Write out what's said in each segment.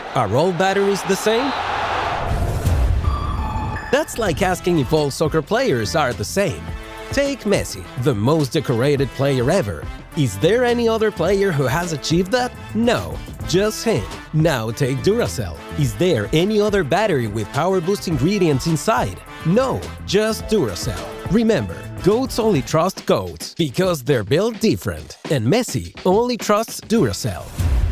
Are all batteries the same? That's like asking if all soccer players are the same. Take Messi, the most decorated player ever. Is there any other player who has achieved that? No, just him. Now take Duracell. Is there any other battery with power boost ingredients inside? No, just Duracell. Remember, GOATs only trust GOATs because they're built different. And Messi only trusts Duracell.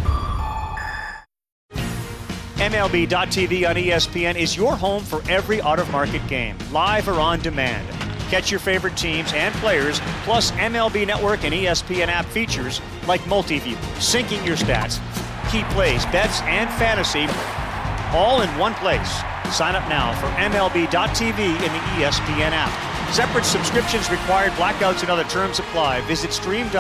MLB.tv on ESPN is your home for every out-of-market game, live or on demand. Catch your favorite teams and players, plus MLB Network and ESPN app features like Multiview, syncing your stats, key plays, bets, and fantasy, all in one place. Sign up now for MLB.tv in the ESPN app. Separate subscriptions required, blackouts and other terms apply. Visit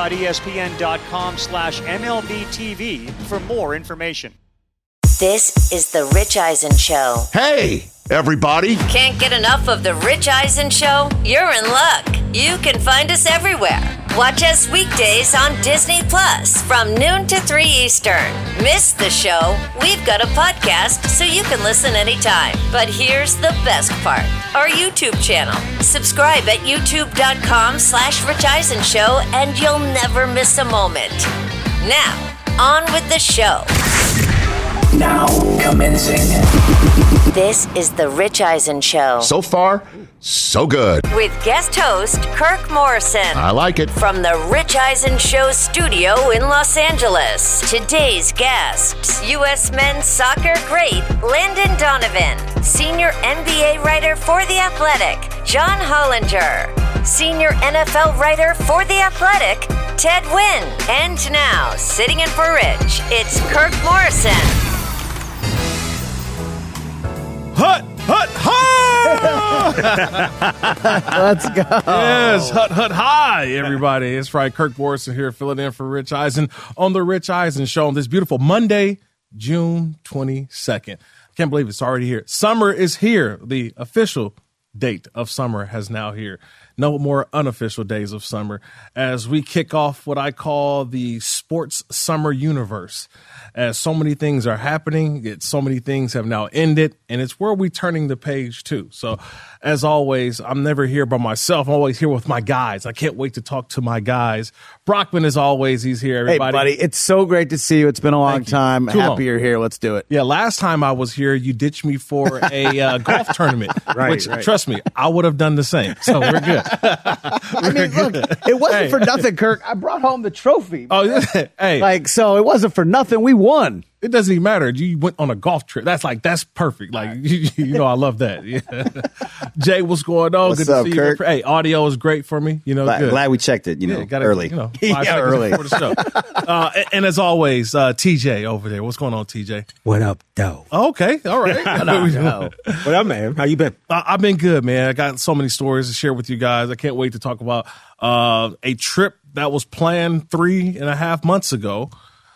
stream.espn.com/MLBTV for more information. This is The Rich Eisen Show. Hey, everybody. Can't get enough of The Rich Eisen Show? You're in luck. You can find us everywhere. Watch us weekdays on Disney Plus from noon to 3 Eastern. Miss the show? We've got a podcast so you can listen anytime. But here's the best part. Our YouTube channel. Subscribe at youtube.com/Rich Eisen Show and you'll never miss a moment. Now, on with the show. Now commencing. This is The Rich Eisen Show. So far, so good. With guest host Kirk Morrison. I like it. From The Rich Eisen Show studio in Los Angeles. Today's guests, U.S. men's soccer great Landon Donovan. Senior NBA writer for The Athletic, John Hollinger. Senior NFL writer for The Athletic, Ted Wynn. And now, sitting in for Rich, it's Kirk Morrison. Hut, hut, hi! Let's go. Yes, hut, hut, hi, everybody. It's right. Kirk Morrison here, filling in for Rich Eisen on The Rich Eisen Show on this beautiful Monday, June 22nd. I can't believe it's already here. Summer is here. The official date of summer has now here. No more unofficial days of summer as we kick off what I call the sports summer universe. As so many things are happening, so many things have now ended, and it's where we're turning the page too. So, as always, I'm never here by myself. I'm always here with my guys. I can't wait to talk to my guys. Brockman, as always, he's here, everybody. Hey, buddy, it's so great to see you. It's been a long time. Happy you're here. Let's do it. Yeah, last time I was here, you ditched me for a golf tournament, which, trust me, I would have done the same. So, we're good. I mean, look, it wasn't for nothing, Kirk. I brought home the trophy. Oh, yeah. Hey. So it wasn't for nothing. We won. It doesn't even matter. You went on a golf trip. That's perfect. I love that. Yeah. Jay, what's going on? What's good up, to see Kirk? you. Hey, audio is great for me. Glad we checked it, early. 5 seconds before the show. And as always, TJ over there. What's going on, TJ? What up, though? Okay. All right. What up, man? How you been? I've been good, man. I got so many stories to share with you guys. I can't wait to talk about a trip that was planned 3.5 months ago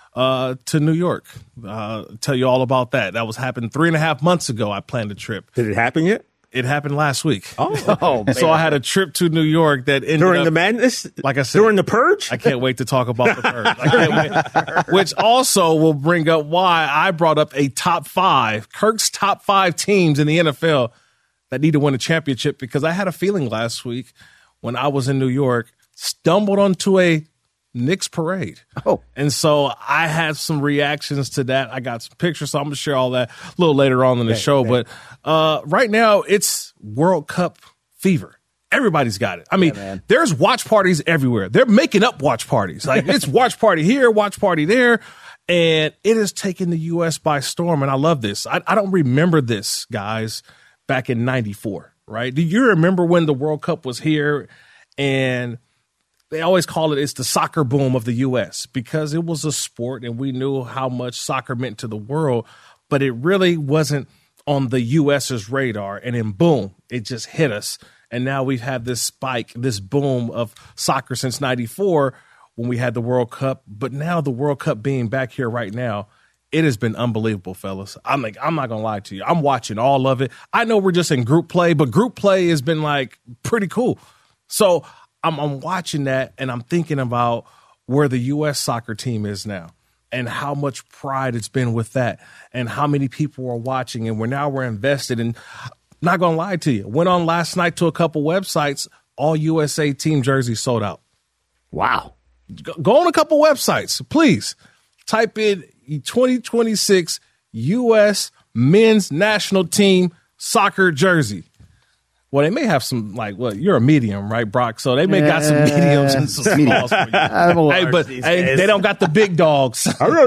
to New York. Tell you all about that. That was happened 3.5 months ago. I planned a trip. Did it happen yet? It happened last week. Oh, man. So I had a trip to New York that ended during up, the madness. Like I said, during the purge. I can't wait to talk about the purge. I can't wait. Which also will bring up why I brought up a top 5, Kirk's top 5 teams in the NFL that need to win a championship, because I had a feeling last week when I was in New York, stumbled onto a Knicks parade. Oh. And so I had some reactions to that. I got some pictures, so I'm going to share all that a little later on in the show. But right now, it's World Cup fever. Everybody's got it. I mean, there's watch parties everywhere. They're making up watch parties. Like, it's watch party here, watch party there. And it has taken the U.S. by storm. And I love this. I don't remember this, guys, back in 94, right? Do you remember when the World Cup was here? And they always call it's the soccer boom of the U.S. because it was a sport and we knew how much soccer meant to the world, but it really wasn't on the U.S.'s radar. And then boom, it just hit us. And now we've had this spike, this boom of soccer since 94 when we had the World Cup. But now the World Cup being back here right now, it has been unbelievable, fellas. I'm not going to lie to you. I'm watching all of it. I know we're just in group play, but group play has been pretty cool. So I'm watching that, and I'm thinking about where the U.S. soccer team is now. and how much pride it's been with that and how many people are watching. And we're invested. And not going to lie to you, went on last night to a couple websites, all USA team jerseys sold out. Wow. Go on a couple websites, please. Type in 2026 U.S. men's national team soccer jersey. Well, they may have some, you're a medium, right, Brock? So they may got some mediums and some smalls for you. But they don't got the big dogs.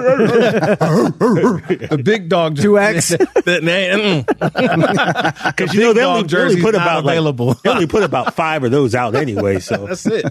The big dog 2X. Because they only put about they only put about 5 of those out anyway. So that's it.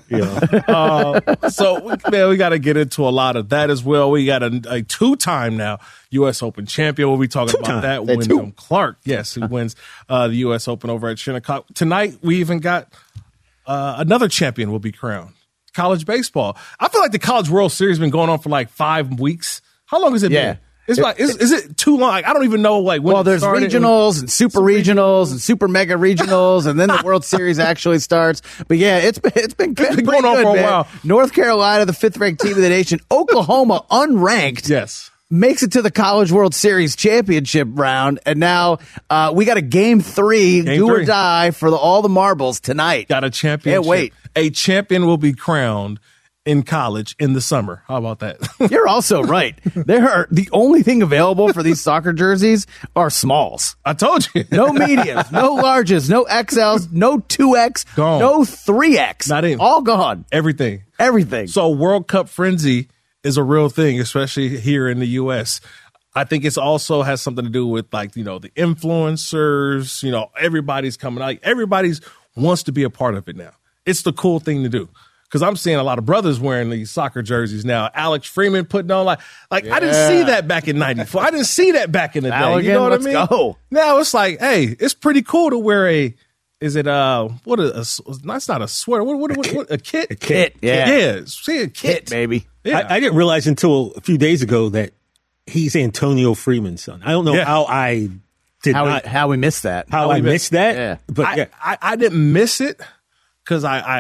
So we got to get into a lot of that as well. We got a 2-time now U.S. Open champion. We'll be talking about that. Wyndham Clark, yes, who wins the U.S. Open over at Shinnecock. Tonight, we even got another champion will be crowned. College baseball. I feel like the College World Series has been going on for 5 weeks. How long has it been? It's is it too long? I don't even know when there's regionals and super regionals and super mega regionals, and then the World Series actually starts. But yeah, it's been going on for a while. North Carolina, the 5th ranked team of the nation. Oklahoma, unranked. Yes. Makes it to the College World Series championship round, and now we got a game 3, or die for all the marbles tonight. Got a championship. Can't wait. A champion will be crowned in college in the summer. How about that? You're also right. The only thing available for these soccer jerseys are smalls. I told you. No mediums, no larges, no XLs, no 2X, gone. No 3X. Not even. All gone. Everything. So World Cup frenzy is a real thing, especially here in the U.S. I think it's also has something to do with the influencers, everybody's coming out. Everybody's wants to be a part of it now. It's the cool thing to do. Because I'm seeing a lot of brothers wearing these soccer jerseys now. Alex Freeman putting on I didn't see that back in '94. I didn't see that back in the day. You know what I mean? Let's go. Now it's hey, it's pretty cool to wear that's not a sweater. What a kit? A kit. Yeah. Yeah. See a kit, baby. Yeah. I didn't realize until a few days ago that he's Antonio Freeman's son. I don't know how I did how we missed that. How I missed that. Yeah. But I didn't miss it because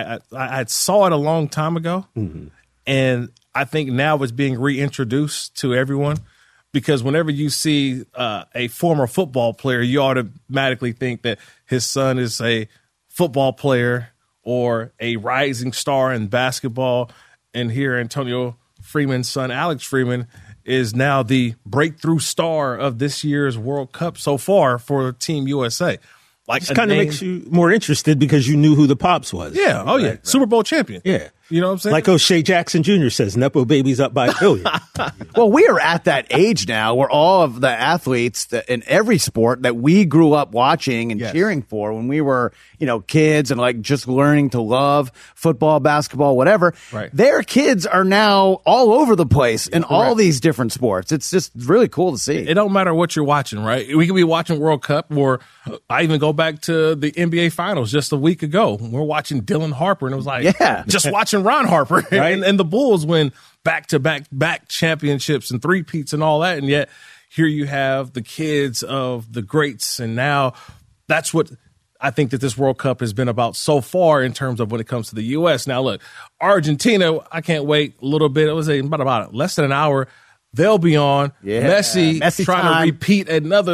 I saw it a long time ago, and I think now it's being reintroduced to everyone. Because whenever you see a former football player, you automatically think that his son is a football player or a rising star in basketball. And here, Antonio Freeman's son, Alex Freeman, is now the breakthrough star of this year's World Cup so far for Team USA. It kind of makes you more interested because you knew who the pops was. Yeah. Oh, yeah. Right. Super Bowl champion. Yeah. You know what I'm saying? Like O'Shea Jackson Jr. says, Nepo baby's up by $1 billion. Well, we are at that age now where all of the athletes in every sport that we grew up watching and cheering for when we were, kids and just learning to love football, basketball, whatever. Right. Their kids are now all over the place in all these different sports. It's just really cool to see. It don't matter what you're watching, right? We could be watching World Cup, or I even go back to the NBA Finals just a week ago. We're watching Dylan Harper, and it was just watching Ron Harper and the Bulls win back-to-back championships and three-peats and all that, and yet here you have the kids of the greats, and now that's what I think that this World Cup has been about so far in terms of when it comes to the U.S. Now, look, Argentina, I can't wait a little bit. It was about less than an hour. They'll be on. Yeah. Messi trying to repeat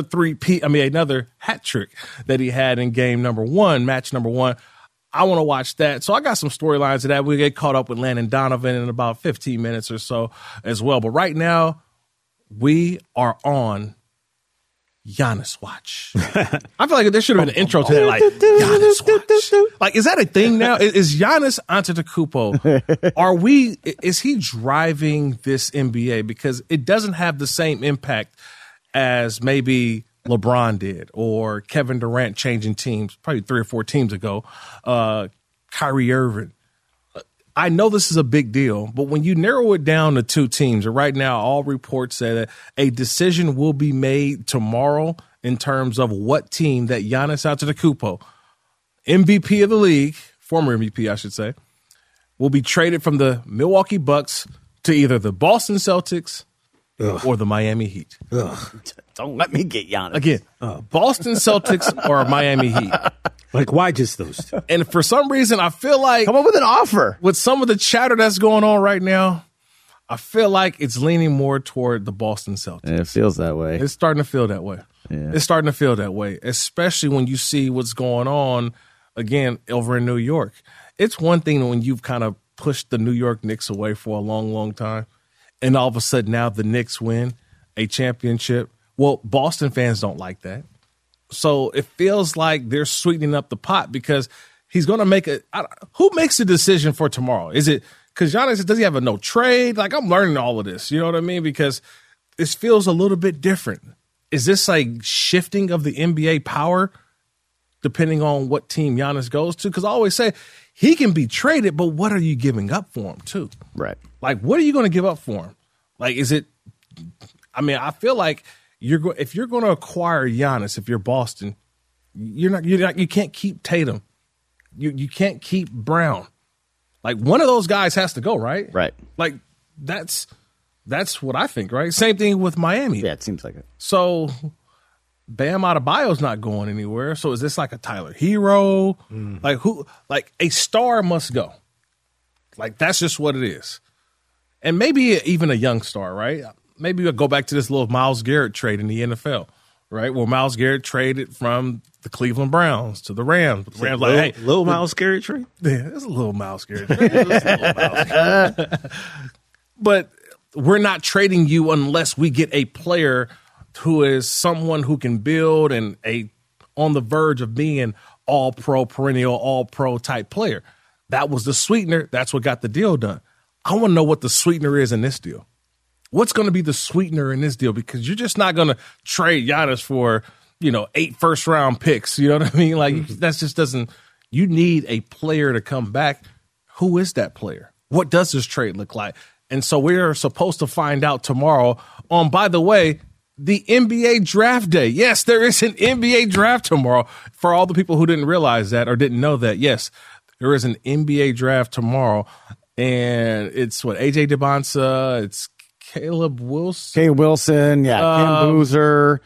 another hat trick that he had in match number one. I want to watch that. So I got some storylines of that. We get caught up with Landon Donovan in about 15 minutes or so as well. But right now, we are on Giannis Watch. I feel like there should have been an intro to that, Giannis Watch. Is that a thing now? Is Giannis Antetokounmpo, is he driving this NBA? Because it doesn't have the same impact as maybe LeBron did, or Kevin Durant changing teams probably 3 or 4 teams ago, Kyrie Irving. I know this is a big deal, but when you narrow it down to 2 teams, and right now all reports say that a decision will be made tomorrow in terms of what team that Giannis Antetokounmpo, MVP of the league, former MVP I should say, will be traded from the Milwaukee Bucks to either the Boston Celtics or the Miami Heat. Don't let me get Giannis. Again, Boston Celtics or Miami Heat. Why just those 2? And for some reason, I feel like... Come up with an offer. With some of the chatter that's going on right now, I feel like it's leaning more toward the Boston Celtics. It feels that way. It's starting to feel that way. Yeah. It's starting to feel that way, especially when you see what's going on, again, over in New York. It's one thing when you've kind of pushed the New York Knicks away for a long, long time, and all of a sudden now the Knicks win a championship. Well, Boston fans don't like that. So it feels like they're sweetening up the pot because he's going to make who makes the decision for tomorrow? Is it because Giannis, does he have a no trade? Like, I'm learning all of this. You know what I mean? Because this feels a little bit different. Is this like shifting of the NBA power depending on what team Giannis goes to? Because I always say he can be traded, but what are you giving up for him too? Right. Like, what are you going to give up for him? Like, is it? I mean, I feel like if you're going to acquire Giannis, if you're Boston, you can't keep Tatum. You can't keep Brown. Like, one of those guys has to go, right? Right. Like, that's what I think, right? Same thing with Miami. Yeah, it seems like it. So Bam Adebayo's not going anywhere. So is this like a Tyler Hero? Like, who? Like, a star must go. Like, that's just what it is. And maybe even a young star, right? Maybe we'll go back to this little Myles Garrett trade in the NFL, right? Where Myles Garrett traded from the Cleveland Browns to the Rams. The Rams like, hey, little Myles Garrett trade? Yeah, it's a little Myles Garrett trade. But we're not trading you unless we get a player who is someone who can build and on the verge of being all-pro, perennial all-pro type player. That was the sweetener. That's what got the deal done. I want to know what the sweetener is in this deal. What's going to be the sweetener in this deal? Because you're just not going to trade Giannis for, 8 first-round picks. You know what I mean? Like, that just doesn't – you need a player to come back. Who is that player? What does this trade look like? And so we're supposed to find out tomorrow on, by the way, the NBA draft day. Yes, there is an NBA draft tomorrow. For all the people who didn't realize that or didn't know that, yes, there is an NBA draft tomorrow. And it's AJ Debonsa, it's Caleb Wilson. Yeah, Cam Boozer,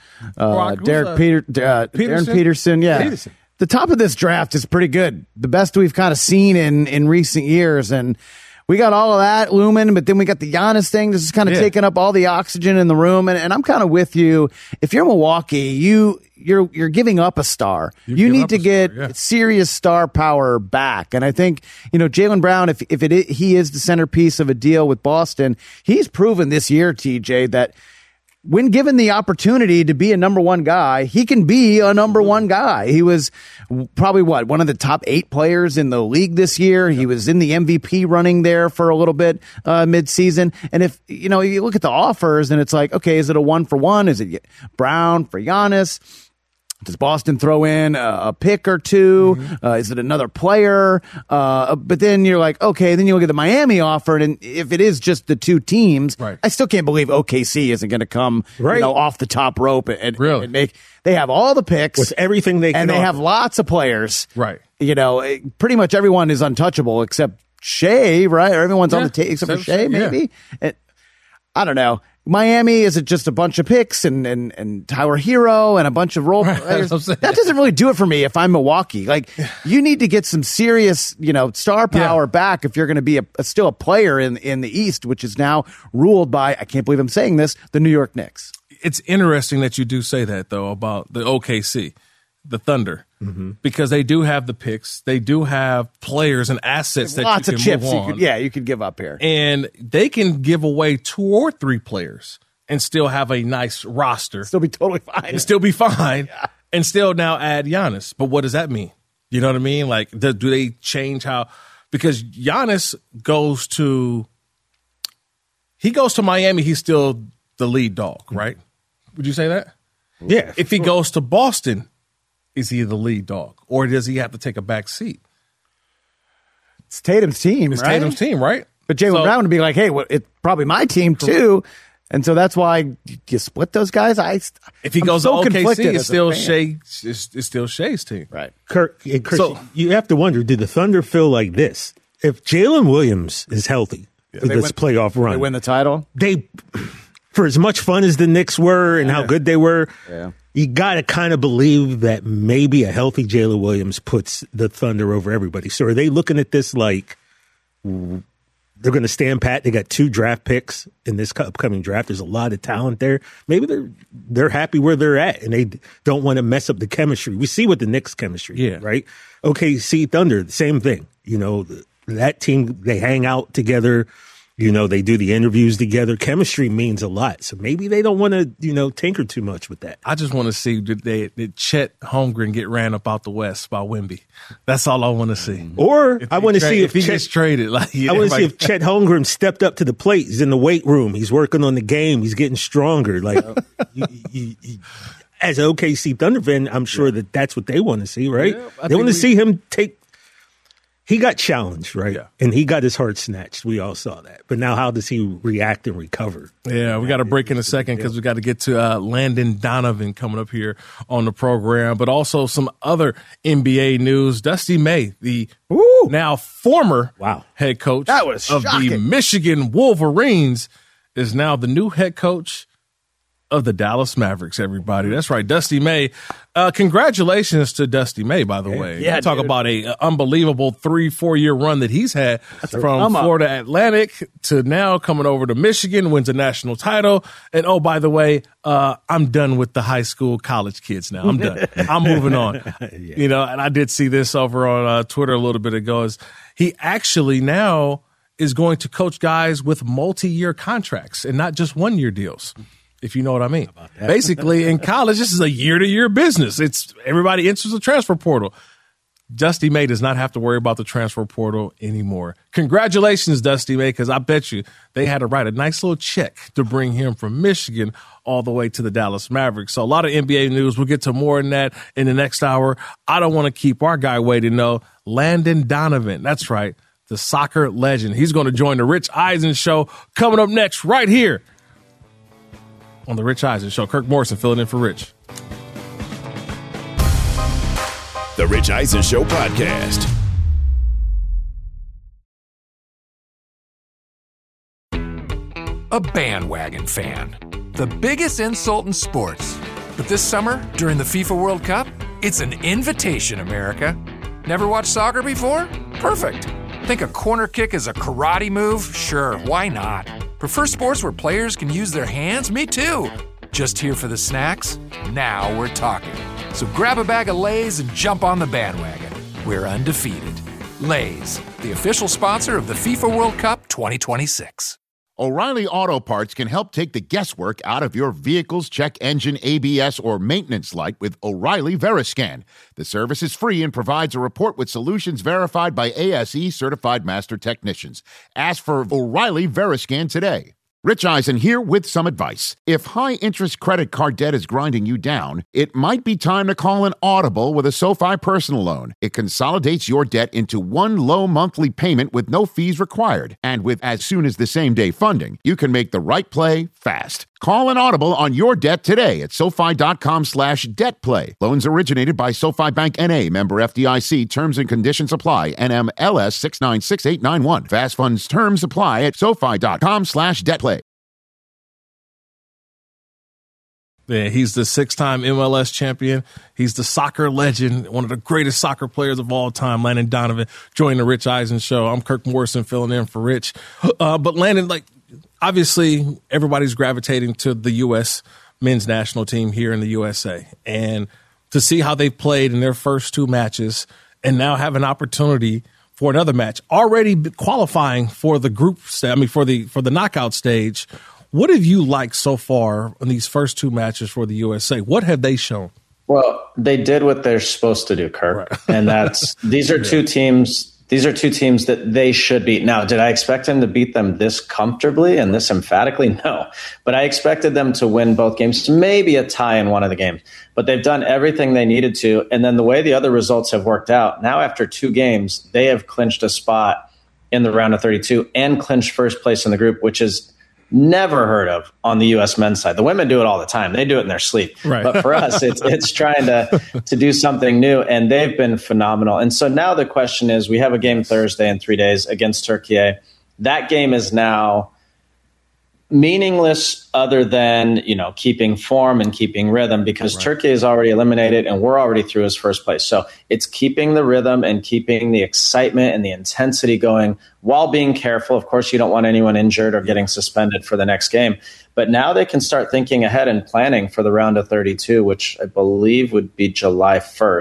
Darren Peterson. Yeah. Peterson. The top of this draft is pretty good. The best we've kind of seen in recent years. And we got all of that looming, but then we got the Giannis thing. This is kind of taking up all the oxygen in the room. And I'm kind of with you. If you're Milwaukee, you're giving up a star. You need to get serious star power back. And I think, Jaylen Brown, if he is the centerpiece of a deal with Boston, he's proven this year, TJ, that when given the opportunity to be a number one guy, he can be a number one guy. He was probably one of the top 8 players in the league this year. He was in the MVP running there for a little bit mid-season. And if, you look at the offers and it's like, okay, is it a 1-for-1? Is it Brown for Giannis? Does Boston throw in a pick or two? Is it another player? But then you're like, okay, then you look at the Miami offer, and if it is just the 2 teams, I still can't believe OKC isn't going to come off the top rope and make. They have all the picks with everything they can, and they have lots of players. Right. Pretty much everyone is untouchable except Shea, right? Or everyone's on the table except for Shea, maybe. Yeah. I don't know. Miami, is it just a bunch of picks and Tyler Hero and a bunch of role players? That doesn't really do it for me if I'm Milwaukee. Like, you need to get some serious, star power back if you're going to be still a player in the East, which is now ruled by, I can't believe I'm saying this, the New York Knicks. It's interesting that you do say that, though, about the OKC, the Thunder, because they do have the picks. They do have players and assets that lots you of can chips move on. You could give up here. And they can give away 2 or 3 players and still have a nice roster. Still be totally fine. And still be fine. Yeah. And still now add Giannis. But what does that mean? You know what I mean? Like, do they change how? Because Giannis goes to Miami, he's still the lead dog, right? Would you say that? Yeah. If he goes to Boston, is he the lead dog, or does he have to take a back seat? It's Tatum's team, It's Tatum's team, right? But Jaylen Brown would be like, hey, it's probably my team too. And so that's why you split those guys. If he goes to OKC, it's still Shea's team. Right. Chris, you have to wonder, did the Thunder feel like this? If Jalen Williams is healthy for this playoff run, they win the title? For as much fun as the Knicks were and how good they were, you got to kind of believe that maybe a healthy Jalen Williams puts the Thunder over everybody. So are they looking at this like, they're going to stand pat. They got 2 draft picks in this upcoming draft. There's a lot of talent there. Maybe they're happy where they're at, and they don't want to mess up the chemistry. We see what the Knicks chemistry, right? OKC Thunder, the same thing. That team, they hang out together. They do the interviews together. Chemistry means a lot. So maybe they don't want to, tinker too much with that. I just want to see did Chet Holmgren get ran up out the West by Wemby. That's all I want to see. Or I want to see if he gets traded. I want to see if Chet Holmgren stepped up to the plate. He's in the weight room. He's working on the game. He's getting stronger. Like, as an OKC Thunder fan, I'm sure that's what they want to see, right? Yeah, they want to see him take. He got challenged, right? Yeah. And he got his heart snatched. We all saw that. But now how does he react and recover? Yeah, we got to break in a second because we got to get to Landon Donovan coming up here on the program. But also some other NBA news. Dusty May, the now former head coach of the Michigan Wolverines, is now the new head coach of the Dallas Mavericks, everybody. That's right, Dusty May. Congratulations to Dusty May, by the way. Yeah, talk about a unbelievable 3-4 year run that he's had from Florida Atlantic to now coming over to Michigan, wins a national title. And oh, by the way, I'm done with the high school college kids now. I'm done. I'm moving on. And I did see this over on Twitter a little bit ago. Is he actually now is going to coach guys with multi-year contracts and not just 1-year deals, if you know what I mean. Basically, in college, this is a year-to-year business. It's everybody enters the transfer portal. Dusty May does not have to worry about the transfer portal anymore. Congratulations, Dusty May, because I bet you they had to write a nice little check to bring him from Michigan all the way to the Dallas Mavericks. So a lot of NBA news. We'll get to more in that in the next hour. I don't want to keep our guy waiting, though. Landon Donovan, that's right, the soccer legend. He's going to join the Rich Eisen Show coming up next right here on the Rich Eisen Show. Kirk Morrison filling in for Rich. The Rich Eisen Show podcast. A bandwagon fan. The biggest insult in sports. But this summer, during the FIFA World Cup, it's an invitation, America. Never watched soccer before? Perfect. Think a corner kick is a karate move? Sure, why not? Prefer sports where players can use their hands? Me too. Just here for the snacks? Now we're talking. So grab a bag of Lay's and jump on the bandwagon. We're undefeated. Lay's, the official sponsor of the FIFA World Cup 2026. O'Reilly Auto Parts can help take the guesswork out of your vehicle's check engine, ABS, or maintenance light with O'Reilly Veriscan. The service is free and provides a report with solutions verified by ASE certified master technicians. Ask for O'Reilly Veriscan today. Rich Eisen here with some advice. If high-interest credit card debt is grinding you down, it might be time to call an audible with a SoFi personal loan. It consolidates your debt into one low monthly payment with no fees required. And with as soon as the same-day funding, you can make the right play fast. Call an audible on your debt today at SoFi.com/debtplay. Loans originated by SoFi Bank N.A., member FDIC. Terms and conditions apply. NMLS 696891. Fast funds terms apply at SoFi.com/debtplay. Yeah, he's the 6-time MLS champion. He's the soccer legend, one of the greatest soccer players of all time, Landon Donovan, joining the Rich Eisen Show. I'm Kirk Morrison filling in for Rich. But Landon, obviously, everybody's gravitating to the U.S. men's national team here in the USA. And to see how they've played in their first 2 matches and now have an opportunity for another match, already qualifying for the group for the knockout stage. What have you liked so far in these first 2 matches for the USA? What have they shown? Well, they did what they're supposed to do, Kirk. Right. And that's these are 2 teams. These are 2 teams that they should beat. Now, did I expect them to beat them this comfortably and this emphatically? No. But I expected them to win both games, maybe a tie in one of the games. But they've done everything they needed to. And then the way the other results have worked out, now after 2 games, they have clinched a spot in the round of 32 and clinched first place in the group, which is never heard of on the U.S. men's side. The women do it all the time. They do it in their sleep. Right. But for us, it's trying to do something new, and they've been phenomenal. And so now the question is, we have a game Thursday in 3 days against Turkey. That game is now meaningless other than, keeping form and keeping rhythm, because Turkey is already eliminated and we're already through as first place. So it's keeping the rhythm and keeping the excitement and the intensity going while being careful. Of course, you don't want anyone injured or getting suspended for the next game. But now they can start thinking ahead and planning for the round of 32, which I believe would be July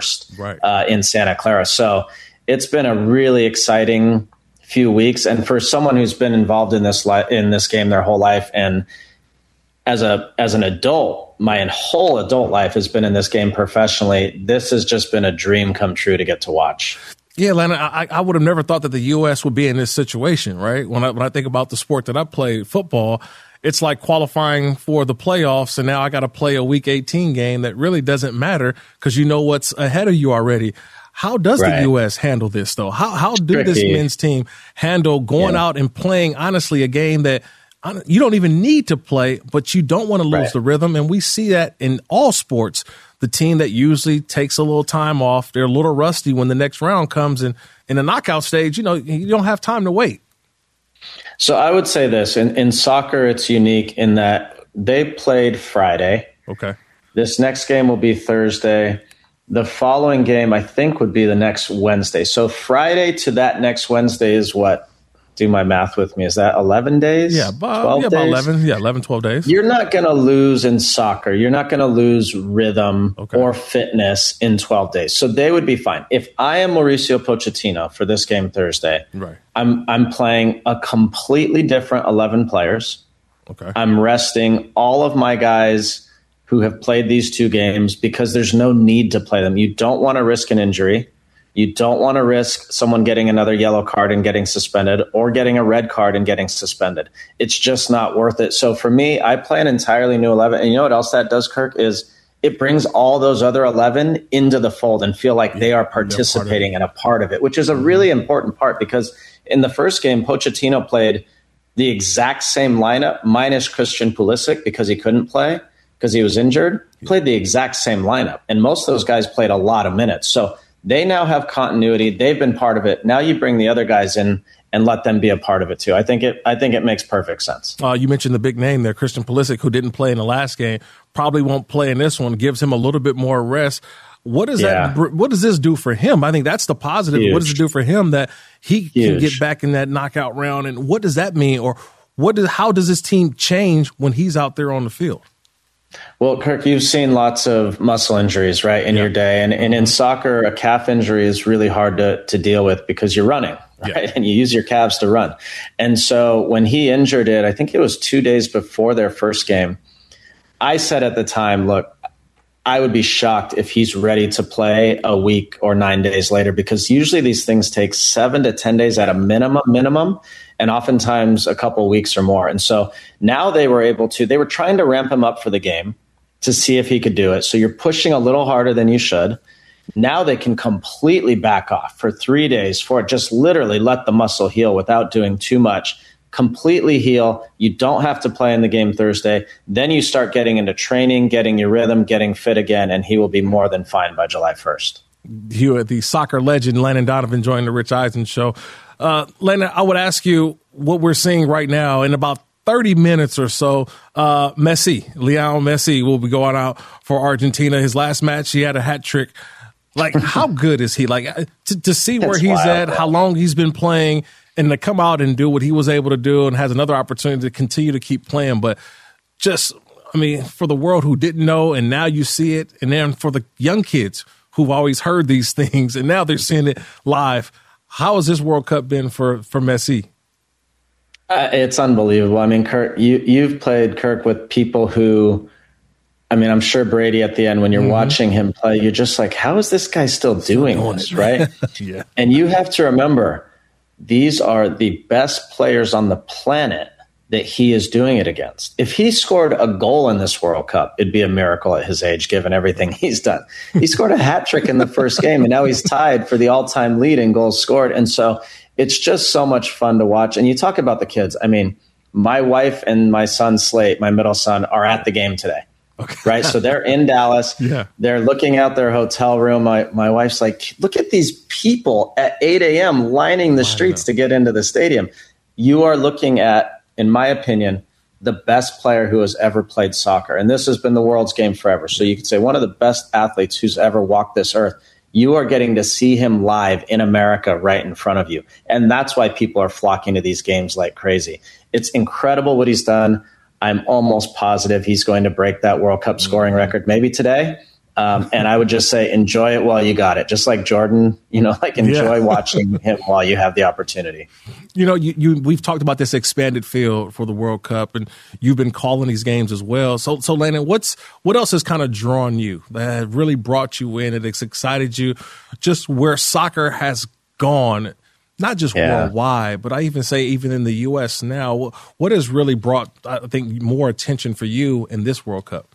1st in Santa Clara. So it's been a really exciting few weeks, and for someone who's been involved in this game their whole life, and as an adult, my whole adult life has been in this game professionally, this has just been a dream come true to get to watch. Yeah, Lana, I would have never thought that the U.S. would be in this situation, right? When I think about the sport that I play, football, it's like qualifying for the playoffs, and now I got to play a Week 18 game that really doesn't matter because you know what's ahead of you already. How does the U.S. handle this, though? How do this men's team handle going out and playing, honestly, a game that you don't even need to play, but you don't want to lose the rhythm? And we see that in all sports. The team that usually takes a little time off, they're a little rusty when the next round comes. And in the knockout stage, you don't have time to wait. So I would say this. In soccer, it's unique in that they played Friday. Okay. This next game will be Thursday. The following game, I think, would be the next Wednesday. So Friday to that next Wednesday is what? Do my math with me. Is that 11 days? Yeah, about 11, 12 days. You're not going to lose in soccer. You're not going to lose rhythm or fitness in 12 days. So they would be fine. If I am Mauricio Pochettino for this game Thursday, I'm playing a completely different 11 players. Okay. I'm resting all of my guys who have played these two games because there's no need to play them. You don't want to risk an injury. You don't want to risk someone getting another yellow card and getting suspended or getting a red card and getting suspended. It's just not worth it. So for me, I play an entirely new 11. And you know what else that does, Kirk, is it brings all those other 11 into the fold and feel like they are participating and a part of it, which is a really important part because in the first game, Pochettino played the exact same lineup minus Christian Pulisic because he couldn't play. Because he was injured, played the exact same lineup. And most of those guys played a lot of minutes. So they now have continuity. They've been part of it. Now you bring the other guys in and let them be a part of it too. I think it makes perfect sense. You mentioned the big name there, Christian Pulisic, who didn't play in the last game, probably won't play in this one, gives him a little bit more rest. What does what does this do for him? I think that's the positive. Huge. What does it do for him that he can get back in that knockout round? And what does that mean? Or how does this team change when he's out there on the field? Well, Kirk, you've seen lots of muscle injuries, right, in your day. And in soccer, a calf injury is really hard to deal with because you're running, right? And you use your calves to run. And so when he injured it, I think it was 2 days before their first game, I said at the time, look, I would be shocked if he's ready to play a week or 9 days later because usually these things take 7 to 10 days at a minimum. And oftentimes a couple weeks or more. And so now they were trying to ramp him up for the game to see if he could do it. So you're pushing a little harder than you should. Now they can completely back off for 3 days for it. Just literally let the muscle heal without doing too much. Completely heal. You don't have to play in the game Thursday. Then you start getting into training, getting your rhythm, getting fit again, and he will be more than fine by July 1st. You, the soccer legend, Landon Donovan, joined the Rich Eisen Show. Landon, I would ask you what we're seeing right now in about 30 minutes or so. Lionel Messi will be going out for Argentina. His last match, he had a hat trick. Like, how good is he? Like, to see where he's at, how long he's been playing, and to come out and do what he was able to do and has another opportunity to continue to keep playing. But just, I mean, for the world who didn't know and now you see it, and then for the young kids who've always heard these things and now they're seeing it live, how has this World Cup been for Messi? It's unbelievable. I mean, Kirk, you've played, Kirk, with people who, I mean, I'm sure Brady at the end, when you're watching him play, you're just like, how is this guy still doing this, right? Yeah. And you have to remember, these are the best players on the planet that he is doing it against. If he scored a goal in this World Cup, it'd be a miracle at his age, given everything he's done. He scored a hat trick in the first game, and now he's tied for the all-time lead in goals scored. And so it's just so much fun to watch. And you talk about the kids. I mean, my wife and my son, Slate, my middle son, are at the game today. Okay. Right. So they're in Dallas. Yeah. They're looking out their hotel room. My wife's like, look at these people at 8 a.m. lining the streets to get into the stadium. You are looking at, in my opinion, the best player who has ever played soccer. And this has been the world's game forever. So you could say one of the best athletes who's ever walked this earth. You are getting to see him live in America right in front of you. And that's why people are flocking to these games like crazy. It's incredible what he's done. I'm almost positive he's going to break that World Cup scoring record maybe today. And I would just say, enjoy it while you got it. Just like Jordan, enjoy watching him while you have the opportunity. We've talked about this expanded field for the World Cup, and you've been calling these games as well. So Landon, what else has kind of drawn you, that really brought you in, and it's excited you, just where soccer has gone, not just worldwide, but I even say even in the U.S. now? What has really brought, I think, more attention for you in this World Cup?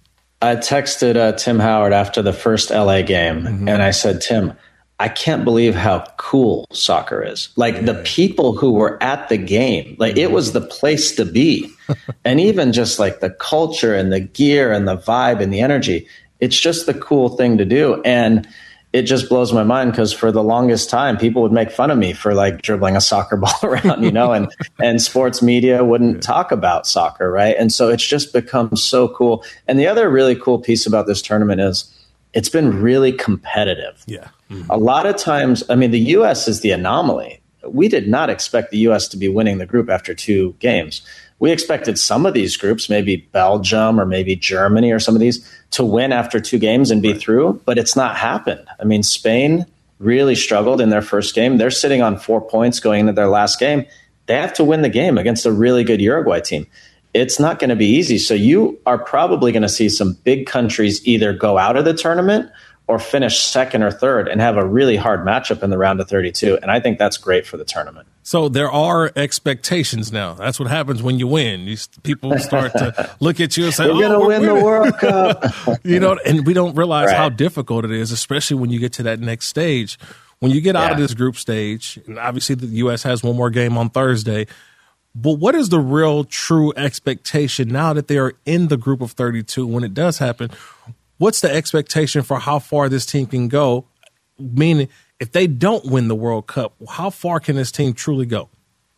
I texted Tim Howard after the first LA game, and I said, Tim, I can't believe how cool soccer is. Like the people who were at the game, like it was the place to be. And even just like the culture and the gear and the vibe and the energy, it's just the cool thing to do. And it just blows my mind because for the longest time, people would make fun of me for like dribbling a soccer ball around, and sports media wouldn't talk about soccer, right? And so it's just become so cool. And the other really cool piece about this tournament is it's been really competitive. Yeah. Mm-hmm. A lot of times, the U.S. is the anomaly. We did not expect the U.S. to be winning the group after 2 games. We expected some of these groups, maybe Belgium or maybe Germany or some of these, to win after 2 games and be through, but it's not happened. Spain really struggled in their first game. They're sitting on 4 points going into their last game. They have to win the game against a really good Uruguay team. It's not going to be easy. So you are probably going to see some big countries either go out of the tournament or finish second or third and have a really hard matchup in the round of 32. And I think that's great for the tournament. So there are expectations now. That's what happens when you win. People start to look at you and say, we're going to win the World Cup. And we don't realize how difficult it is, especially when you get to that next stage. When you get out of this group stage, and obviously the U.S. has one more game on Thursday, but what is the real true expectation now that they are in the group of 32 when it does happen? What's the expectation for how far this team can go? Meaning, if they don't win the World Cup, how far can this team truly go?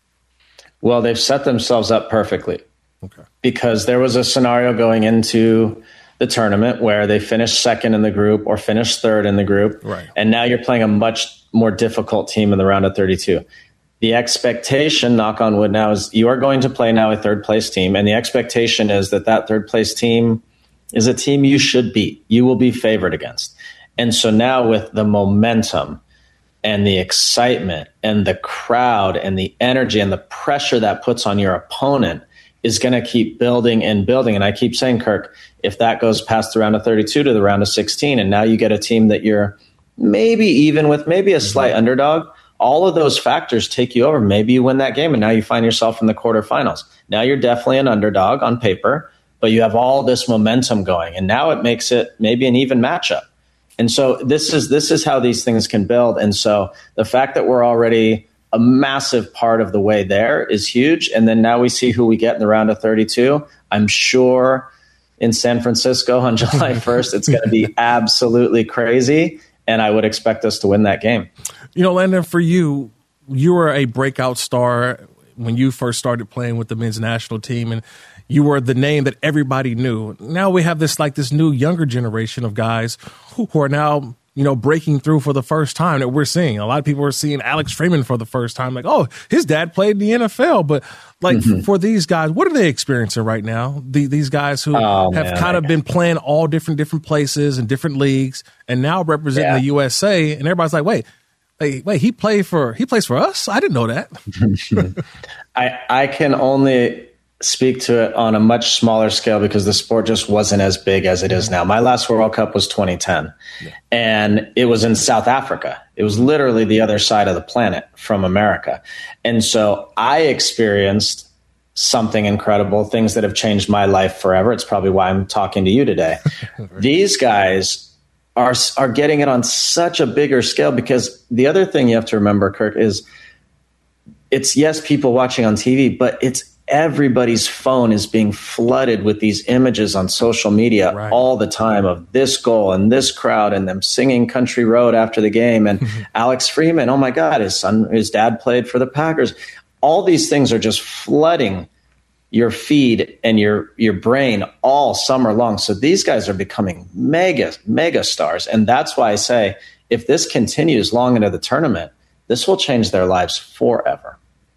Well, they've set themselves up perfectly. Okay. Because there was a scenario going into the tournament where they finished second in the group or finished third in the group. Right. And now you're playing a much more difficult team in the round of 32. The expectation, knock on wood now, is you are going to play now a third place team. And the expectation is that third place team is a team you should beat. You will be favored against. And so now with the momentum and the excitement and the crowd and the energy and the pressure that puts on your opponent is going to keep building and building. And I keep saying, Kirk, if that goes past the round of 32 to the round of 16, and now you get a team that you're maybe even with, maybe a slight underdog, all of those factors take you over. Maybe you win that game and now you find yourself in the quarterfinals. Now you're definitely an underdog on paper, but you have all this momentum going, and now it makes it maybe an even matchup. And so this is how these things can build. And so the fact that we're already a massive part of the way there is huge. And then now we see who we get in the round of 32. I'm sure in San Francisco on July 1st, it's going to be absolutely crazy. And I would expect us to win that game. Landon, for you, you were a breakout star when you first started playing with the men's national team, and you were the name that everybody knew. Now we have this new younger generation of guys who are now, breaking through for the first time that we're seeing. A lot of people are seeing Alex Freeman for the first time. Like, oh, his dad played in the NFL. But for these guys, what are they experiencing right now? These guys who have kind of been playing all different places and different leagues and now representing the USA. And everybody's like, wait, he plays for us? I didn't know that. I can only speak to it on a much smaller scale because the sport just wasn't as big as it is now. My last World Cup was 2010, and it was in South Africa. It was literally the other side of the planet from America. And so I experienced something incredible, things that have changed my life forever. It's probably why I'm talking to you today. These guys are getting it on such a bigger scale, because the other thing you have to remember, Kirk, is it's, yes, people watching on TV, but it's everybody's phone is being flooded with these images on social media all the time of this goal and this crowd and them singing Country Road after the game. And Alex Freeman, oh my God, his dad played for the Packers. All these things are just flooding your feed and your brain all summer long. So these guys are becoming mega stars. And that's why I say, if this continues long into the tournament, this will change their lives forever.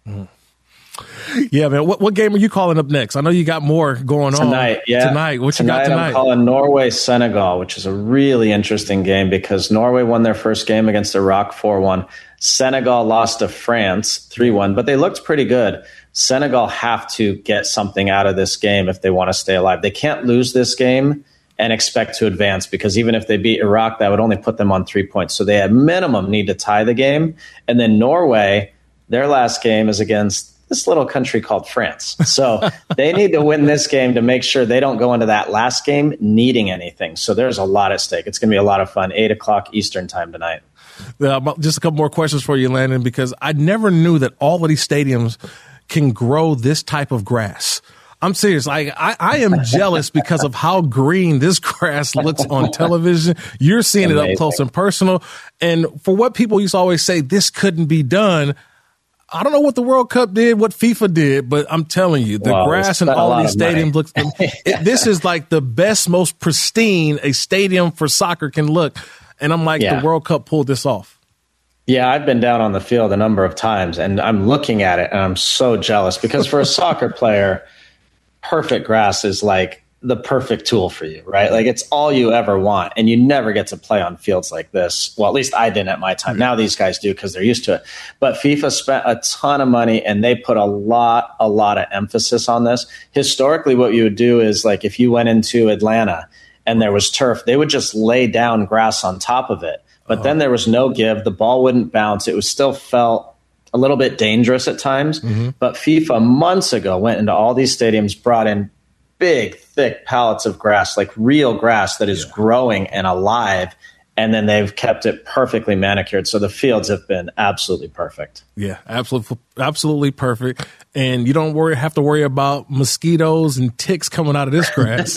Yeah, man. What game are you calling up next? I know you got more going tonight. On. Yeah. Tonight. What you got tonight? I'm calling Norway-Senegal, which is a really interesting game because Norway won their first game against Iraq 4-1. Senegal lost to France 3-1, but they looked pretty good. Senegal have to get something out of this game if they want to stay alive. They can't lose this game and expect to advance because even if they beat Iraq, that would only put them on 3 points. So they at minimum need to tie the game. And then Norway, their last game is against this little country called France. So they need to win this game to make sure they don't go into that last game needing anything. So there's a lot at stake. It's going to be a lot of fun. 8:00 Eastern time tonight. Just a couple more questions for you, Landon, because I never knew that all of these stadiums can grow this type of grass. I'm serious. I am jealous because of how green this grass looks on television. You're seeing it up close and personal. And for what people used to always say, this couldn't be done. I don't know what the World Cup did, what FIFA did, but I'm telling you, the grass in all these stadiums looks. This is like the best, most pristine a stadium for soccer can look. And I'm like, the World Cup pulled this off. Yeah, I've been down on the field a number of times, and I'm looking at it, and I'm so jealous because for a soccer player, perfect grass is like the perfect tool for you, right? Like it's all you ever want, and you never get to play on fields like this. Well, at least I didn't at my time. Now these guys do because they're used to it. But FIFA spent a ton of money, and they put a lot of emphasis on this. Historically, what you would do is like if you went into Atlanta and there was turf, they would just lay down grass on top of it. But then there was no give. The ball wouldn't bounce. It was still felt a little bit dangerous at times. But FIFA months ago went into all these stadiums, brought in big, thick pallets of grass, like real grass that is growing and alive. And then they've kept it perfectly manicured. So the fields have been absolutely perfect. Yeah, absolutely perfect. And you don't have to worry about mosquitoes and ticks coming out of this grass.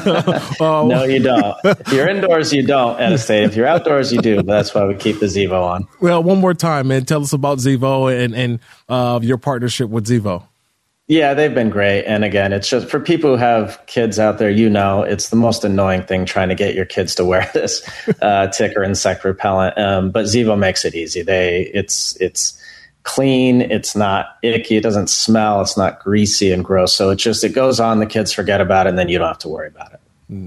No, you don't. If you're indoors, you don't at a stadium. If you're outdoors, you do. But that's why we keep the Zevo on. Well, one more time, man. Tell us about Zevo and your partnership with Zevo. Yeah, they've been great. And again, it's just for people who have kids out there, it's the most annoying thing trying to get your kids to wear this tick or insect repellent. But Zevo makes it easy. It's clean. It's not icky. It doesn't smell. It's not greasy and gross. So it goes on. The kids forget about it, and then you don't have to worry about it.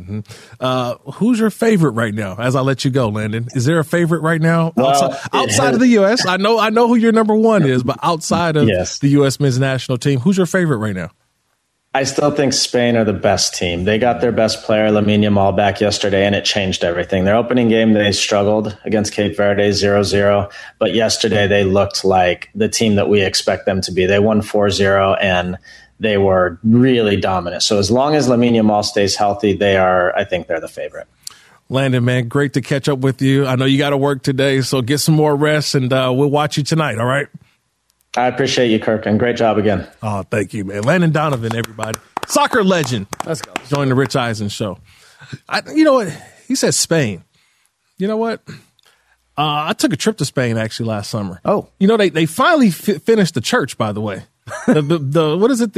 Who's your favorite right now? As I let you go, Landon, is there a favorite right now outside of the U.S.? I know who your number one is, but outside of the U.S. men's national team, who's your favorite right now? I still think Spain are the best team. They got their best player, Lamine Yamal, back yesterday, and it changed everything. Their opening game, they struggled against Cape Verde 0-0, but yesterday they looked like the team that we expect them to be. They won 4-0, and they were really dominant. So as long as Lamine Yamal stays healthy, I think they're the favorite. Landon, man, great to catch up with you. I know you got to work today, so get some more rest, and we'll watch you tonight, all right? I appreciate you, Kirk, and great job again. Oh, thank you, man. Landon Donovan, everybody. Soccer legend. Let's go. Join the Rich Eisen show. You know what? He said Spain. You know what? I took a trip to Spain, actually, last summer. Oh. You know, they finally finished the church, by the way. the what is it?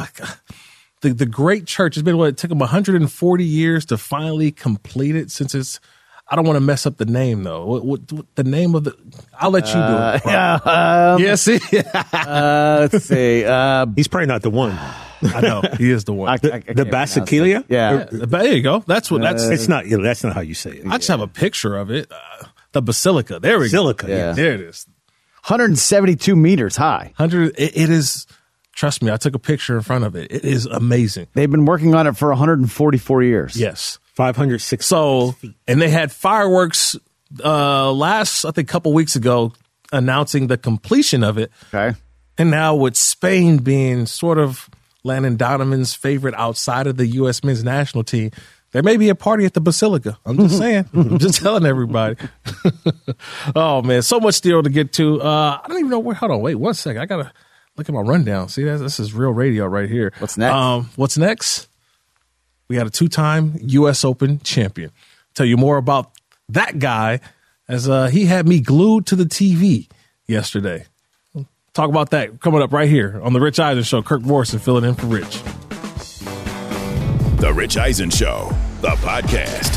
The great church. It's been it took them 140 years to finally complete it since it's. I don't want to mess up the name though. What the name of the? I'll let you do it. Let's see. He's probably not the one. I know he is the one. The Basilia. Yeah, there you go. That's what. It's not. That's not how you say it. I just have a picture of it. The Basilica. There we go. Basilica. Yeah. There it is. 172 meters high. It is. Trust me, I took a picture in front of it. It is amazing. They've been working on it for 144 years. Yes. 506 feet. And they had fireworks I think, couple weeks ago announcing the completion of it. Okay. And now with Spain being sort of Landon Donovan's favorite outside of the U.S. men's national team, there may be a party at the Basilica. I'm just saying. I'm just telling everybody. Oh, man, so much still to get to. I don't even know where. Hold on, wait 1 second. I got to look at my rundown. See, this is real radio right here. What's next? What's next? We got a 2-time U.S. Open champion. Tell you more about that guy as he had me glued to the TV yesterday. Talk about that coming up right here on The Rich Eisen Show. Kirk Morrison filling in for Rich. The Rich Eisen Show, the podcast.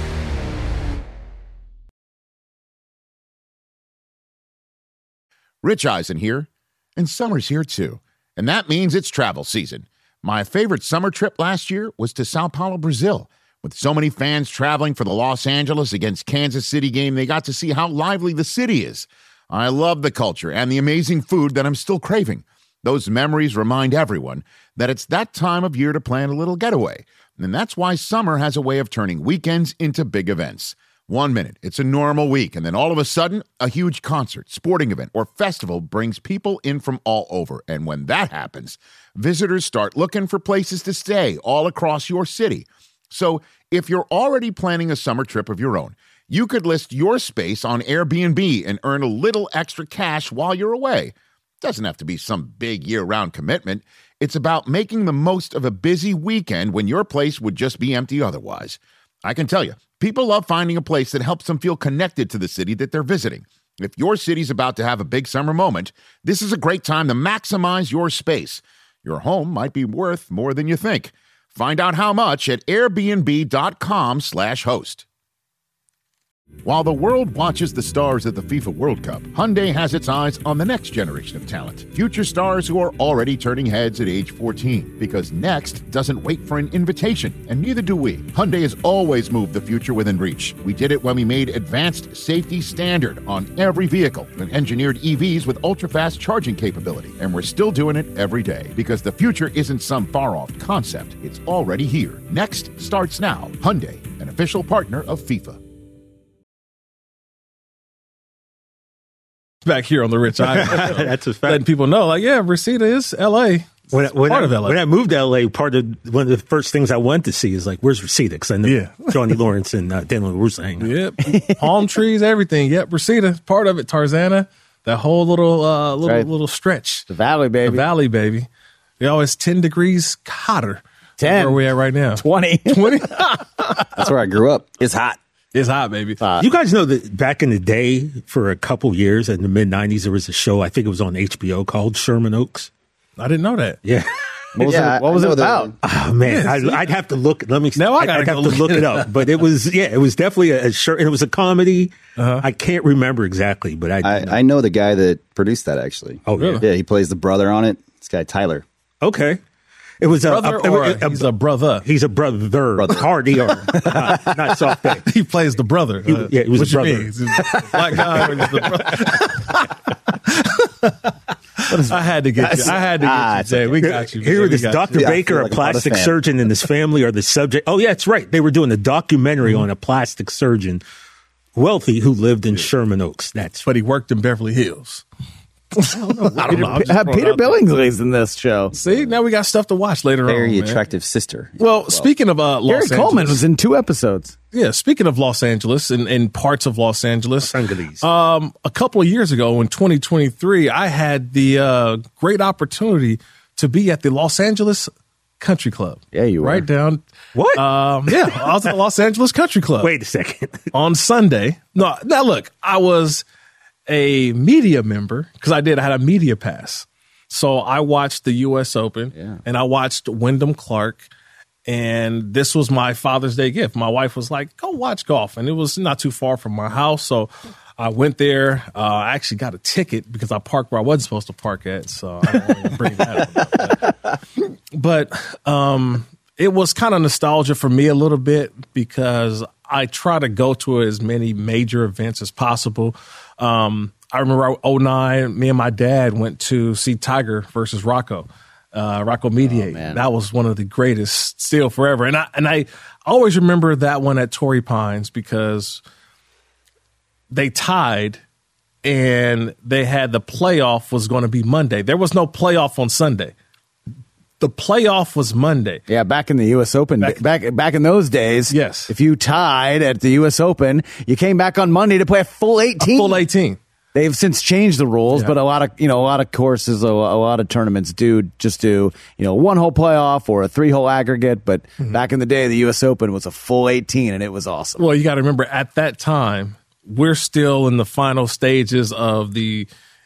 Rich Eisen here, and summer's here too. And that means it's travel season. My favorite summer trip last year was to Sao Paulo, Brazil. With so many fans traveling for the Los Angeles against Kansas City game, they got to see how lively the city is. I love the culture and the amazing food that I'm still craving. Those memories remind everyone that it's that time of year to plan a little getaway. And that's why summer has a way of turning weekends into big events. 1 minute, it's a normal week, and then all of a sudden, a huge concert, sporting event, or festival brings people in from all over. And when that happens, visitors start looking for places to stay all across your city. So if you're already planning a summer trip of your own, you could list your space on Airbnb and earn a little extra cash while you're away. Doesn't have to be some big year-round commitment. It's about making the most of a busy weekend when your place would just be empty otherwise. I can tell you, people love finding a place that helps them feel connected to the city that they're visiting. If your city's about to have a big summer moment, this is a great time to maximize your space. Your home might be worth more than you think. Find out how much at airbnb.com/host. While the world watches the stars at the FIFA World Cup, Hyundai has its eyes on the next generation of talent. Future stars who are already turning heads at age 14. Because next doesn't wait for an invitation, and neither do we. Hyundai has always moved the future within reach. We did it when we made advanced safety standard on every vehicle and engineered EVs with ultra-fast charging capability. And we're still doing it every day. Because the future isn't some far-off concept. It's already here. Next starts now. Hyundai, an official partner of FIFA. Back here on the Rich Eisen Show. That's a fact. Letting people know, like, yeah, Reseda is L.A. When of LA. When I moved to LA, one of the first things I went to see is like, where's Reseda? Because I know Johnny Lawrence and Daniel LaRusso hang out. Yep, palm trees, everything. Yep, Reseda, part of it. Tarzana, that whole little stretch. The valley, baby. The valley, baby. We always 10 degrees hotter. 10. Where we at right now? 20. 20. That's where I grew up. It's hot. It's hot, baby. You guys know that back in the day, for a couple years in the mid-'90s, there was a show, I think it was on HBO, called Sherman Oaks. I didn't know that. Yeah. What was it about? Oh, man. I'd have to look. I'd have to look it up. But it was definitely a shirt. And it was a comedy. I can't remember exactly, but I know the guy that produced that, actually. Oh, really? Yeah, he plays the brother on it. This guy, Tyler. Okay. It was he's a brother. He's a brother. Hard ER. not soft day. He plays the brother. He was a brother. He's a black guy. He's the brother. I had to get you. Jay. We got you. Here was Dr. Baker, a plastic surgeon, and his family are the subject. Oh, yeah, that's right. They were doing a documentary on a plastic surgeon, wealthy, who lived in Sherman Oaks. But he worked in Beverly Hills. I don't know. Peter Billingsley's in this show. See, now we got stuff to watch later on. Very attractive sister. Well, speaking of Los Angeles. Gary Coleman was in 2 episodes. Yeah, speaking of Los Angeles and parts of Los Angeles. A couple of years ago in 2023, I had the great opportunity to be at the Los Angeles Country Club. Yeah, you were. Right down. What? Yeah, I was at the Los Angeles Country Club. Wait a second. On Sunday. No, now look, I was a media member because I had a media pass. So I watched the U.S. Open and I watched Wyndham Clark, and this was my Father's Day gift. My wife was like, go watch golf. And it was not too far from my house. So I went there. I actually got a ticket because I parked where I wasn't supposed to park at. So I don't want to bring that up. But it was kind of nostalgia for me a little bit because I try to go to as many major events as possible. I remember 2009, me and my dad went to see Tiger versus Rocco Mediate. That was one of the greatest still forever. And I always remember that one at Torrey Pines because they tied and they had the playoff was going to be Monday. There was no playoff on Sunday. The playoff was Monday. Yeah, back in the U.S. Open, back in those days. Yes, if you tied at the U.S. Open, you came back on Monday to play a full 18. A full 18. They've since changed the rules, but a lot of courses, a lot of tournaments do 1-hole playoff or a 3-hole aggregate. But back in the day, the U.S. Open was a full 18, and it was awesome. Well, you got to remember at that time, we're still in the final stages of the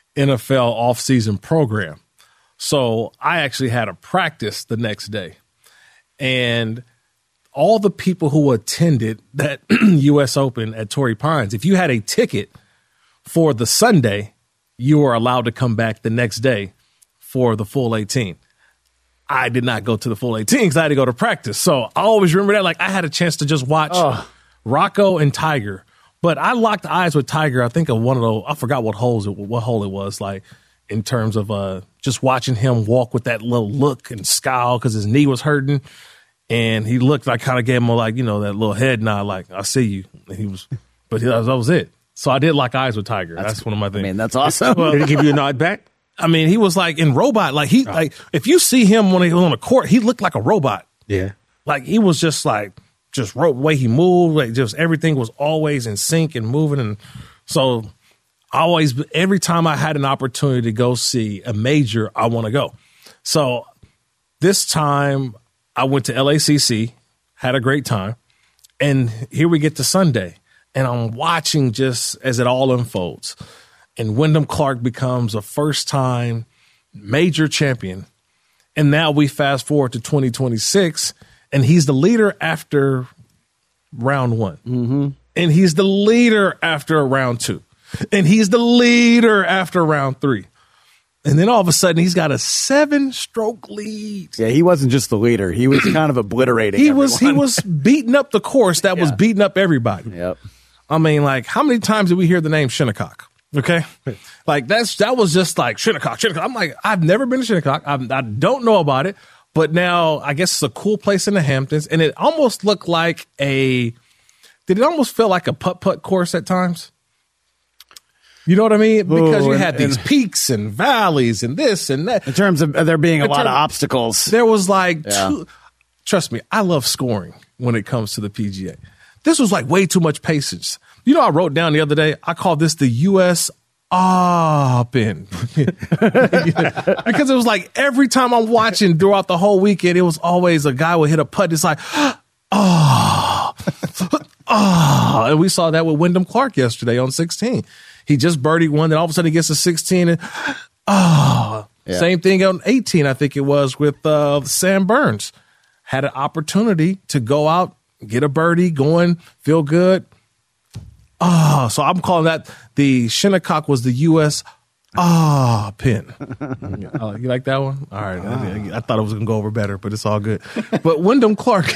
NFL offseason program. So I actually had a practice the next day. And all the people who attended that U.S. Open at Torrey Pines, if you had a ticket for the Sunday, you were allowed to come back the next day for the full 18. I did not go to the full 18 because I had to go to practice. So I always remember that. Like, I had a chance to just watch Rocco and Tiger. But I locked eyes with Tiger, I think, of one of those, I forgot what hole it was, like, in terms of just watching him walk with that little look and scowl because his knee was hurting. And he looked, I kind of gave him that little head nod, like, I see you. And that was it. So I did lock eyes with Tiger. That's one of my things. I mean, that's awesome. Well, did he give you a nod back? I mean, he was like in robot. Like, like, if you see him when he was on the court, he looked like a robot. Yeah. Like, he was just like, the way he moved, like, just everything was always in sync and moving. And so every time I had an opportunity to go see a major, I want to go. So this time I went to LACC, had a great time. And here we get to Sunday, and I'm watching just as it all unfolds. And Wyndham Clark becomes a first-time major champion. And now we fast forward to 2026, and he's the leader after round one. Mm-hmm. And he's the leader after round two. And he's the leader after round three. And then all of a sudden, he's got a 7-stroke lead. Yeah, he wasn't just the leader. He was kind of obliterating everyone. He was beating up the course that was beating up everybody. Yep. I mean, like, how many times did we hear the name Shinnecock? Okay? Like, that was just like Shinnecock. I'm like, I've never been to Shinnecock. I don't know about it. But now I guess it's a cool place in the Hamptons. And it almost looked like did it almost feel like a putt-putt course at times? You know what I mean? Because you had these peaks and valleys and this and that. In terms of there being a lot of obstacles. There was like trust me, I love scoring when it comes to the PGA. This was like way too much patience. You know, I wrote down the other day, I called this the U.S. Open. Because it was like every time I'm watching throughout the whole weekend, it was always a guy would hit a putt. It's like, and we saw that with Wyndham Clark yesterday on 16. He just birdied one, then all of a sudden he gets to 16 and same thing on 18, I think it was with Sam Burns. Had an opportunity to go out, get a birdie, going, feel good. So I'm calling that the Shinnecock was the U.S. pin. You like that one? All right. I thought it was going to go over better, but it's all good. But Wyndham Clark.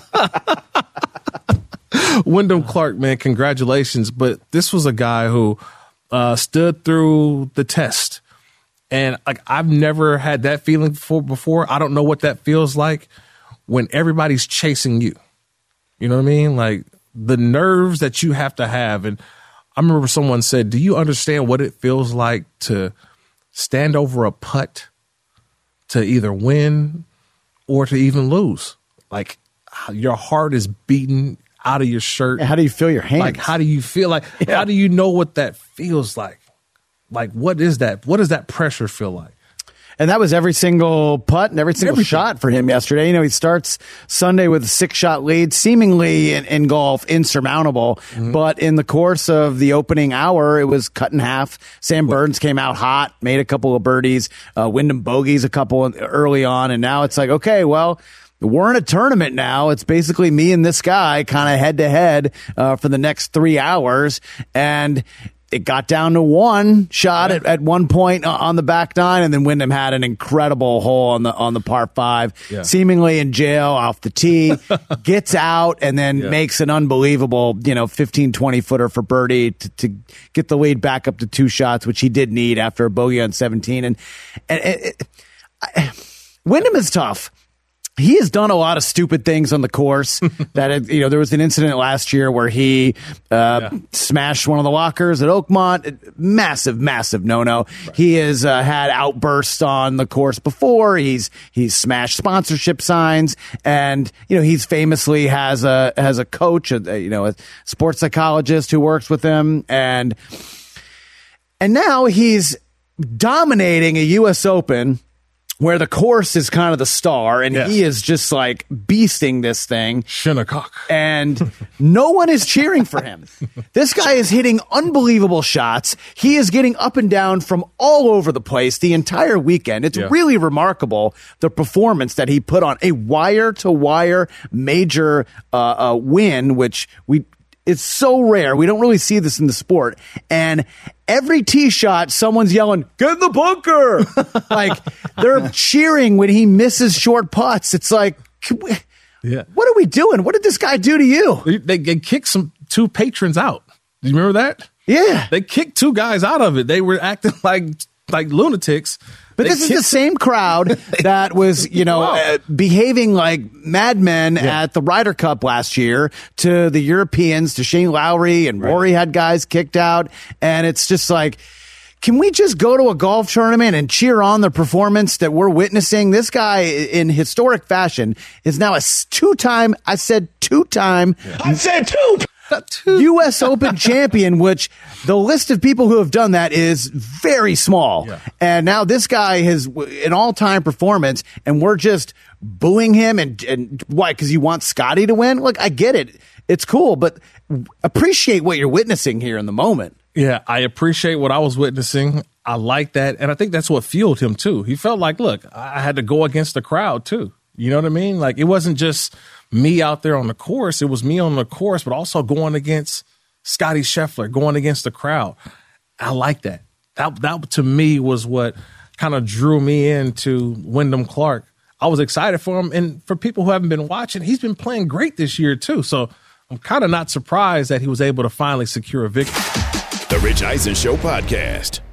Wyndham Clark, man, congratulations. But this was a guy who stood through the test. And like, I've never had that feeling before. I don't know what that feels like when everybody's chasing you. You know what I mean? Like, the nerves that you have to have. And I remember someone said, do you understand what it feels like to stand over a putt to either win or to even lose? Like, your heart is beating out of your shirt. How do you feel your hands? Like, how do you feel? Like, how do you know what that feels like? Like, what is that? What does that pressure feel like? And that was every single putt and every single shot for him yesterday. You know, he starts Sunday with a 6-shot lead, seemingly in golf insurmountable. Mm-hmm. But in the course of the opening hour, it was cut in half. Sam Burns came out hot, made a couple of birdies, Wyndham bogeys a couple early on. And now it's like, okay, well, we're in a tournament now. It's basically me and this guy kind of head to head for the next 3 hours. And it got down to one shot at one point on the back nine, and then Wyndham had an incredible hole on the par 5, seemingly in jail off the tee, gets out, and then makes an unbelievable 15, 20-footer for birdie to get the lead back up to 2 shots, which he did need after a bogey on 17. And Wyndham is tough. He has done a lot of stupid things on the course. There was an incident last year where he smashed one of the lockers at Oakmont. Massive, massive no-no. Right. He has had outbursts on the course before. He's smashed sponsorship signs, and he's famously has a coach, a sports psychologist who works with him, and now he's dominating a U.S. Open where the course is kind of the star, and he is just like beasting this thing. Shinnecock. And no one is cheering for him. This guy is hitting unbelievable shots. He is getting up and down from all over the place the entire weekend. It's really remarkable, the performance that he put on. A wire-to-wire major win, which it's so rare. We don't really see this in the sport. And every tee shot, someone's yelling, "Get in the bunker!" Like, they're cheering when he misses short putts. It's like, what are we doing? What did this guy do to you? They kicked two patrons out. Do you remember that? Yeah. They kicked two guys out of it. They were acting like lunatics. But this is the same crowd that was, behaving like madmen at the Ryder Cup last year to the Europeans, to Shane Lowry, and Rory had guys kicked out. And it's just like, can we just go to a golf tournament and cheer on the performance that we're witnessing? This guy, in historic fashion, is now a two-time U.S. Open champion, which the list of people who have done that is very small. Yeah. And now this guy has an all-time performance, and we're just booing him. And why? Because you want Scotty to win? Look, I get it. It's cool, but appreciate what you're witnessing here in the moment. Yeah, I appreciate what I was witnessing. I like that. And I think that's what fueled him, too. He felt like, look, I had to go against the crowd, too. You know what I mean? Like, it wasn't just me out there on the course. It was me on the course, but also going against Scotty Scheffler, going against the crowd. I like that. That to me was what kind of drew me into Wyndham Clark. I was excited for him. And for people who haven't been watching, he's been playing great this year, too. So I'm kind of not surprised that he was able to finally secure a victory. The Rich Eisen Show Podcast.